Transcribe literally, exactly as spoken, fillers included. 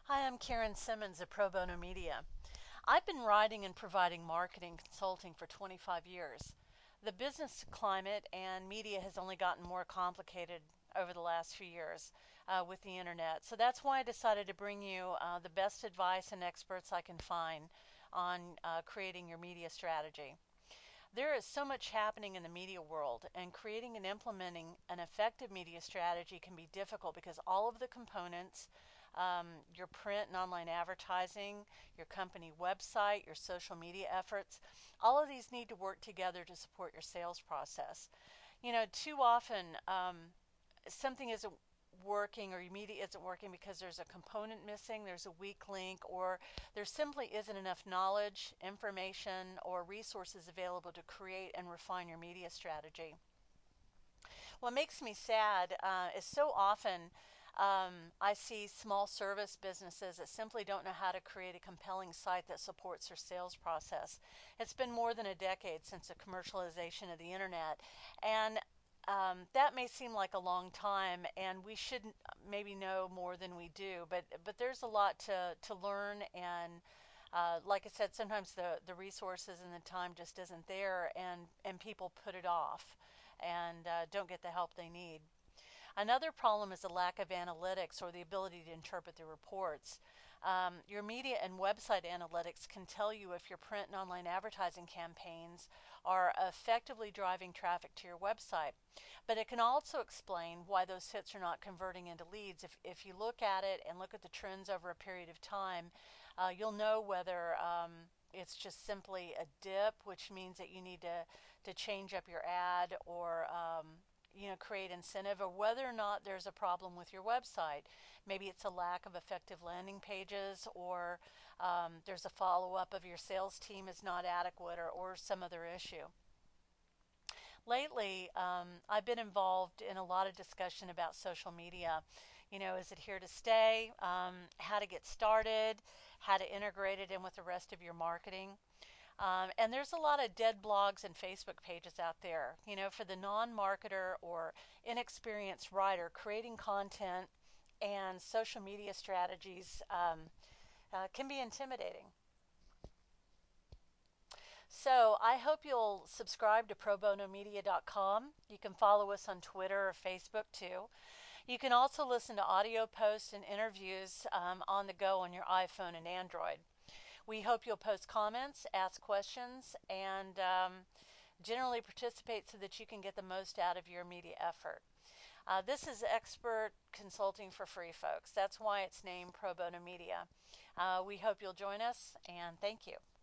Hi, I'm Karen Simmons of Pro Bono Media. I've been writing and providing marketing consulting for twenty-five years. The business climate and media has only gotten more complicated over the last few years uh, with the internet. So that's why I decided to bring you uh, the best advice and experts I can find on uh, creating your media strategy. There is so much happening in the media world, and creating and implementing an effective media strategy can be difficult because all of the components, um, your print and online advertising, your company website, your social media efforts, all of these need to work together to support your sales process. You know, too often um, something isn't working or your media isn't working because there's a component missing, there's a weak link, or there simply isn't enough knowledge, information, or resources available to create and refine your media strategy. What makes me sad uh, is so often um, I see small service businesses that simply don't know how to create a compelling site that supports their sales process. It's been more than a decade since the commercialization of the internet, and um, that may seem like a long time, and we should maybe know more than we do. But but there's a lot to to learn, and uh, like I said, sometimes the the resources and the time just isn't there, and and people put it off, and uh, don't get the help they need. Another problem is the lack of analytics or the ability to interpret the reports. Um, your media and website analytics can tell you if your print and online advertising campaigns are effectively driving traffic to your website. But it can also explain why those hits are not converting into leads. If, if you look at it and look at the trends over a period of time, uh, you'll know whether um, it's just simply a dip, which means that you need to, to change up your ad or um, you know, create incentive, or whether or not there's a problem with your website. Maybe it's a lack of effective landing pages, or um, there's a follow-up of your sales team is not adequate, or, or some other issue. Lately, um, I've been involved in a lot of discussion about social media. You know, is it here to stay? Um, how to get started? How to integrate it in with the rest of your marketing? Um, and there's a lot of dead blogs and Facebook pages out there. You know, for the non-marketer or inexperienced writer, creating content and social media strategies um, uh, can be intimidating. So I hope you'll subscribe to pro bono media dot com. You can follow us on Twitter or Facebook too. You can also listen to audio posts and interviews um, on the go on your iPhone and Android. We hope you'll post comments, ask questions, and um, generally participate so that you can get the most out of your media effort. Uh, this is expert consulting for free, folks. That's why it's named Pro Bono Media. Uh, we hope you'll join us, and thank you.